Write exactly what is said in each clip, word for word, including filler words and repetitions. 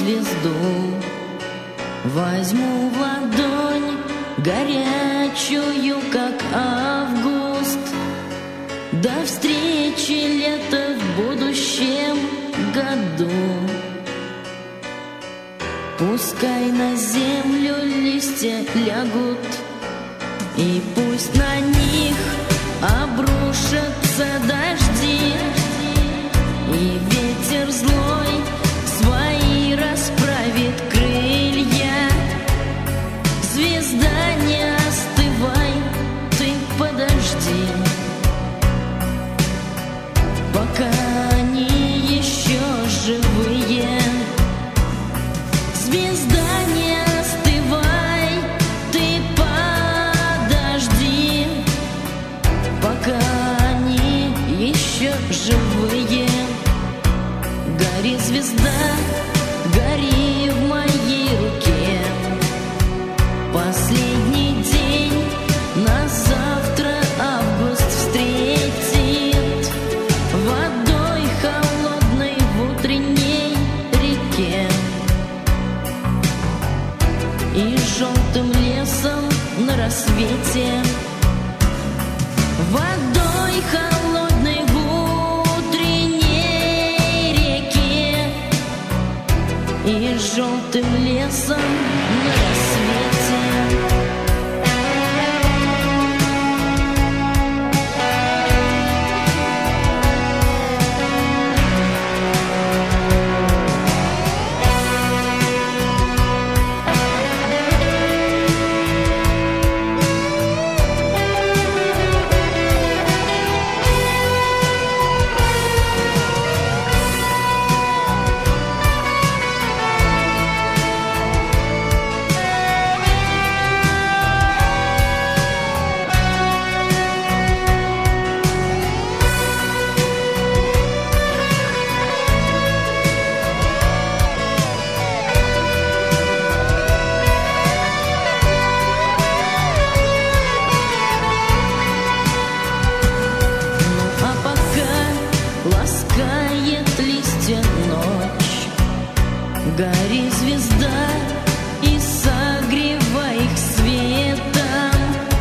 звезду, возьму в ладонь горячую, как август. До встречи лета в будущем году. Пускай на землю листья лягут, и пусть на них обрушатся дожди, и ветер злой свои расправит крылья. Звезда, не остывай, ты подожди, пока они еще живые. Звезда, не остывай, ты подожди, пока они еще живые. Гори, звезда, гори в моей руке. Последний день на завтра август встретит водой холодной в утренней реке и желтым лесом на рассвете. Водой холодной в утренней реке и желтым лесом на рассвете. Ласкает листья ночь. Гори, звезда, и согревай их светом.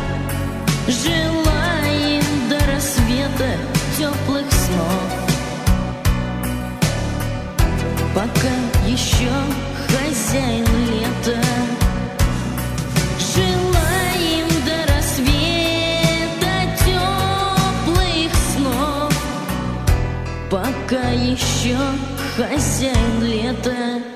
Желаем до рассвета теплых снов, пока еще хозяин лета. Желаем до рассвета теплых снов, пока еще хозяин лета.